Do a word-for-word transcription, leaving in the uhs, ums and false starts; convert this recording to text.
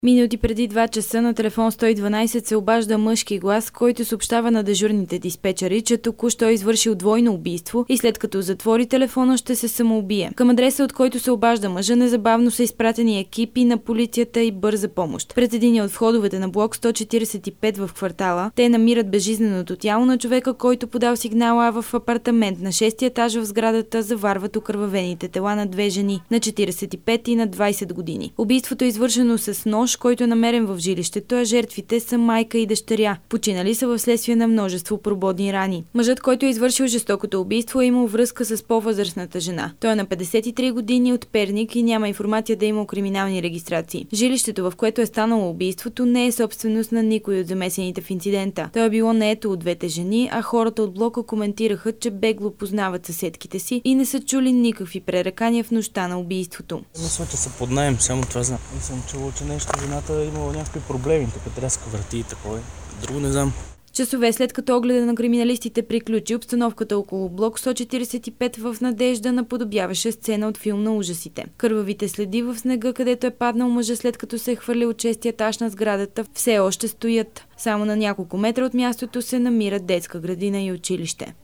Минути преди два часа на телефон сто и дванайсет се обажда мъжки глас, който съобщава на дежурните диспечери, че току-що е извършил двойно убийство и след като затвори телефона ще се самоубие. Към адреса, от който се обажда мъжа, незабавно са изпратени екипи на полицията и бърза помощ. Пред един от входовете на блок сто четирийсет и пет в квартала те намират безжизненото тяло на човека, който подал сигнала, а в апартамент на шести етаж в сградата заварват окървавените тела на две жени на четирийсет и пет и на двайсет години. Убийството е извършено с нож, който е намерен в жилището, а жертвите са майка и дъщеря. Починали са вследствие на множество прободни рани. Мъжът, който е извършил жестокото убийство, е имал връзка с по-възрастната жена. Той е на петдесет и три години, от Перник и няма информация да е имал криминални регистрации. Жилището, в което е станало убийството, не е собственост на никой от замесените в инцидента. То е било наето от двете жени, а хората от блока коментираха, че бегло познават съседките си и не са чули никакви пререкания в нощта на убийството. Мисля, че са под наем, само това знам. Не съм чувал, че нещо жената е имала някакви проблеми, тук тряска врати и такова. Друго не знам. Часове след като огледа на криминалистите приключи, обстановката около блок сто четирийсет и пет в Надежда наподобяваше сцена от филм на ужасите. Кървавите следи в снега, където е паднал мъжа след като се е хвърлил от шестия етаж на сградата, все още стоят. Само на няколко метра от мястото се намират детска градина и училище.